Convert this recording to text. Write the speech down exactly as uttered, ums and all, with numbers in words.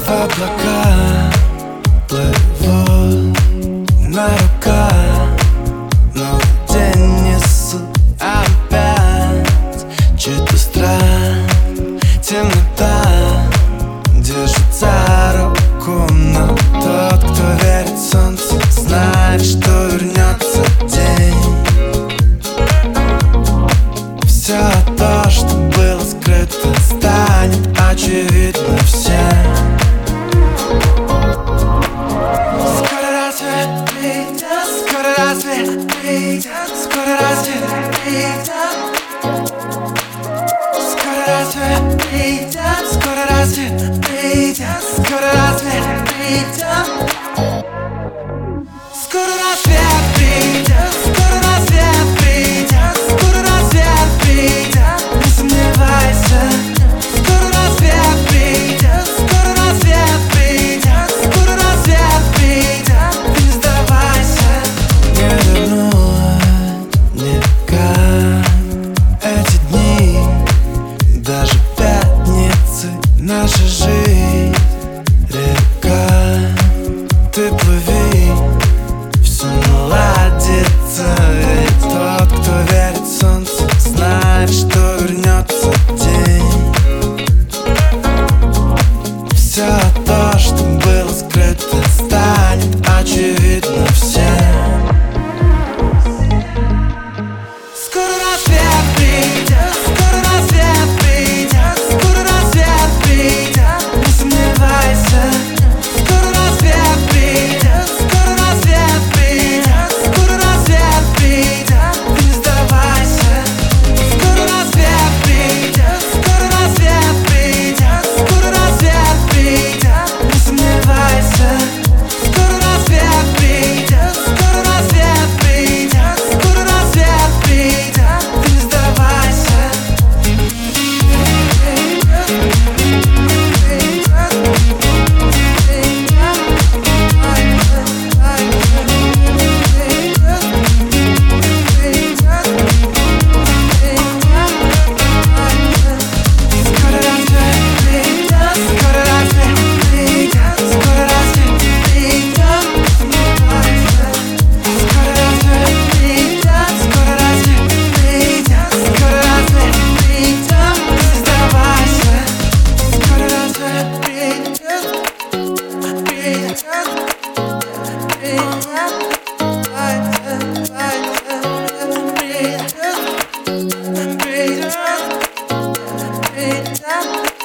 облака плывут на руках, но день несу опять чей-то страх, темнота держит за руку, но тот, кто верит солнцу, знает, что вернется день. Все то, что было скрыто, станет очевидно всем. Скоро рассвет придет, скоро рассвет придет, скоро рассвет придет. Скоро рассвет придет, скоро рассвет придет, скоро рассвет придет. Скоро рассвет придет, скоро рассвет придет, скоро рассвет придет, не сомневайся. Скоро рассвет придет, скоро рассвет придет, скоро рассвет придет, ты не сдавайся. Не вернуть никак эти дни, даже пятницы, наша жизнь река. Ты плыви, все наладится, ведь тот, кто верит солнцу, знает, что вернется день. Все то, что было скрыто, станет очевидно всем. Скоро рассвет придет, скоро рассвет придет, скоро рассвет придет, не сомневайся. Скоро рассвет придет, скоро рассвет придет, скоро рассвет придет, ты не сдавайся. Скоро рассвет придет, скоро рассвет придет, скоро рассвет придет, не сомневайся. Скоро рассвет придет, скоро рассвет придет, скоро рассвет придет, ты не сдавайся. Скоро рассвет придет, скоро рассвет придет, скоро рассвет придет, не сомневайся. Скоро рассвет придет, скоро рассвет придет, скоро рассвет придет, не сдавайся. Скоро рассвет придет, придет, придет, придет, придет, придет.